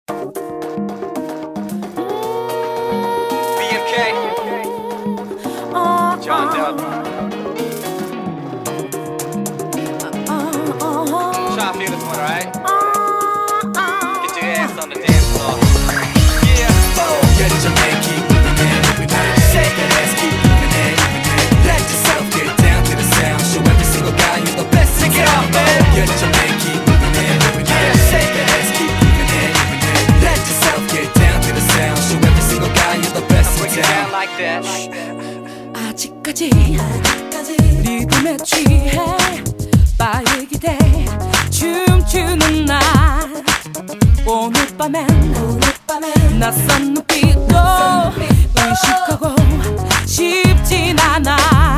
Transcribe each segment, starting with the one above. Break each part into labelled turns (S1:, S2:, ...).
S1: BMK, John Dub. Try to feel this one, alright? Get your ass on the dance floor. Yeah.
S2: Get your man, keep moving it, moving it. Shake that ass, keep moving it, moving it. Let yourself get down to the sound. Show every single guy you're the best.
S1: Take it off, man.
S2: Get your man, keep moving it, moving it. Shake that ass, keep moving it, moving it. Let yourself get down to the sound. Show every single guy you're the best in
S1: Break it down
S2: town.
S1: like that.
S3: 아직까지 리듬에 취해 바에 기대 춤추는 날 오늘 밤엔 낯선 눈빛도 의식하고 싶진 않아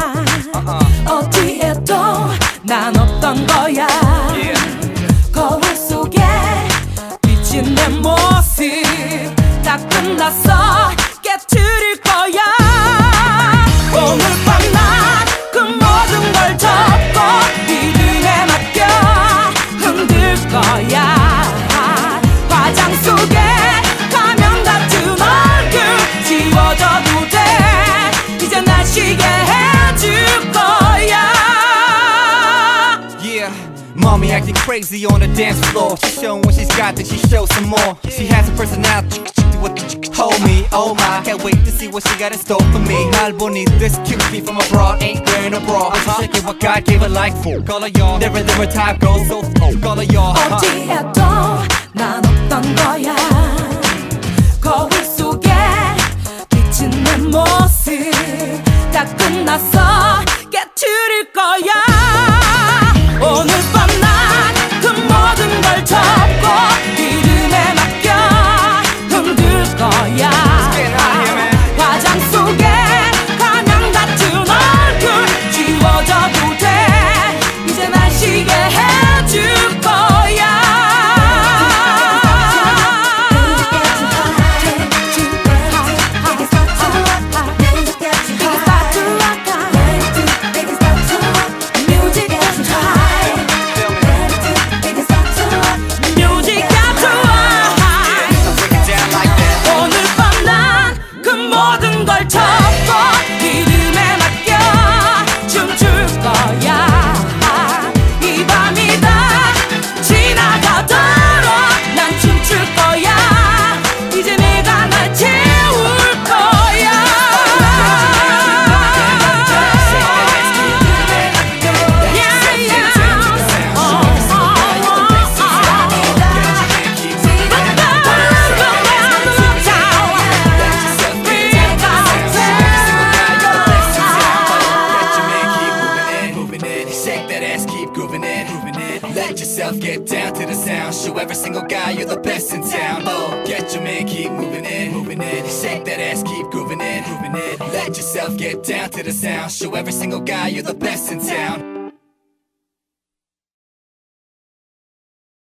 S3: 어디에도 난 없던 거야
S1: Yeah.
S3: 거울 속에 비친 내 모습 다 끝났어 깨트릴 거야 오늘 밤 난 그 모든 걸 접고 리듬에 맡겨 흔들 거야 화장 속에 가면 같은 얼굴 지워져도 돼 이제 날 쉬게 해줄 거야
S2: Yeah, mommy acting crazy on the dance floor. She's showing what she's got, then she shows some more. She has a personality. Hold me, oh my, can't wait to see what she got in store for me. 날 보니 this cute bee from abroad ain't wearing a bra. She's shaking what God gave her like full. Color y'all, never type goes so full. Color y'all,
S3: 어디에도 난 없던 거야 거울 속에 비친 내 모습 다 끝났어 깨트릴 거야 오늘 밤 난 그 모든 걸 접고 리듬에 맡겨 흔들 거야
S1: get out of here, man.
S3: 화장 속에 가면 같은 얼굴 지워져도 돼 이제 날 쉬게 해줄 거야 뮤직 같은
S1: Break it down like that.
S3: 오늘 밤 난 그 모든 걸 접고 리듬에 맡겨 춤출 거야 이 밤이 다 지나가도록 난 춤출 거야 이제 내가 날 채울 거야
S2: Let yourself get down to the sound. Show every single guy you're the best in town. Oh, get your man, keep moving it, moving it. Shake that ass, keep grooving it, moving it. Let yourself get down to the sound. Show every single guy you're the best in town.